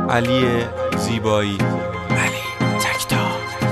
علی زیبایی، علی تکتا.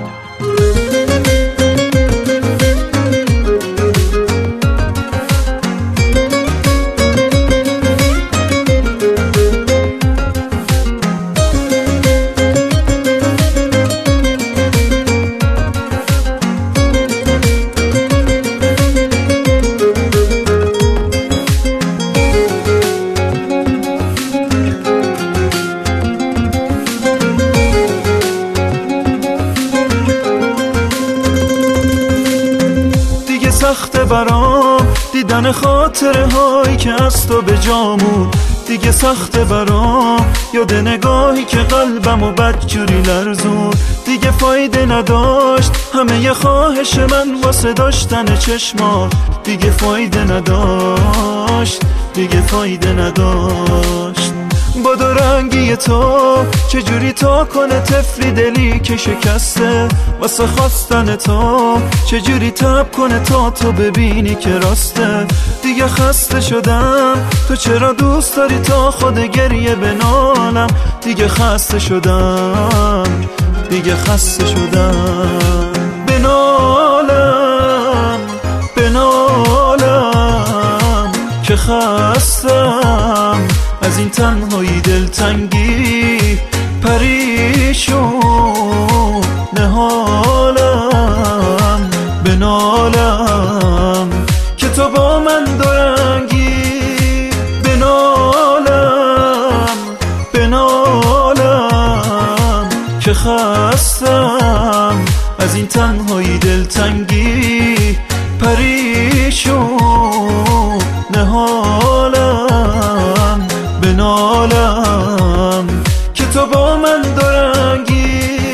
سخته برام دیدن خاطره هایی که از تو به جامون، دیگه سخته برام یاد نگاهی که قلبمو بدجوری لرزون. دیگه فایده نداشت همه ی خواهش من واسه داشتن چشمات، دیگه فایده نداشت، دیگه فایده نداشت. با دو رنگی تو چجوری تا کنه طفلی دلی که شکسته، واسه خواستن تو چجوری تب کنه تا تو ببینی که راسته. دیگه خسته شدم، تو چرا دوست داری تا خود گریه بنالم. دیگه خسته شدم، دیگه خسته شدم. بنالم بنالم که خستم از این تنهایی، دلتنگی، پریشون حالم. بنالم که تو با من دورنگی، بنالم بنالم که خستم از این تنهایی، دلتنگی، پریشون حالم. بنالم که تو با من دورنگی.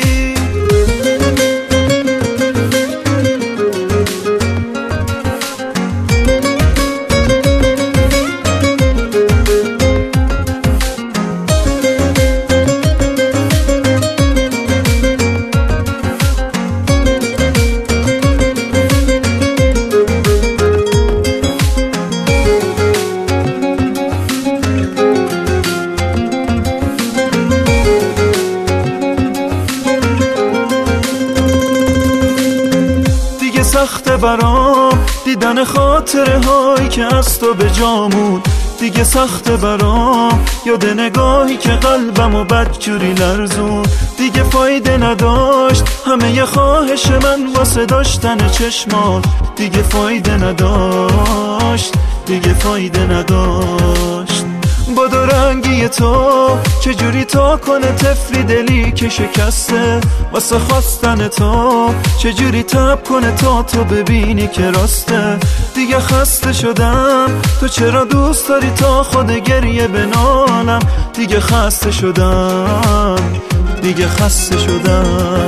سخته برام دیدن خاطره هایی که از تو به جامون، دیگه سخته برام یاد نگاهی که قلبمو بدجوری لرزون. دیگه فایده نداشت همه ی خواهش من واسه داشتن چشمات، دیگه فایده نداشت، دیگه فایده نداشت. با دو رنگی تو چجوری تا کنه طفلی دلی که شکسته، واسه خواستن تو چجوری تب کنه تا تو ببینی که راسته. دیگه خسته شدم، تو چرا دوست داری تا خود گریه بنالم. دیگه خسته شدم، دیگه خسته شدم.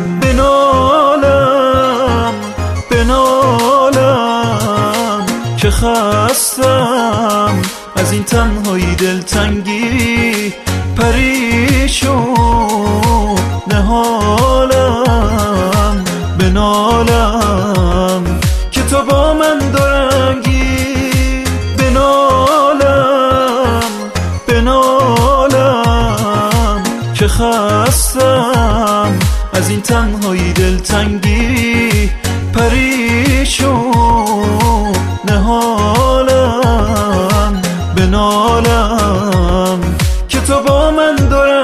بنالم بنالم که خستم از این تنهایی، دلتنگی، پریشون حالم. بنالم که تو با من دورنگی، بنالم بنالم که خستم از این تنهایی، دلتنگی، پریشون حالم. بنالم که تو با من دورنگی.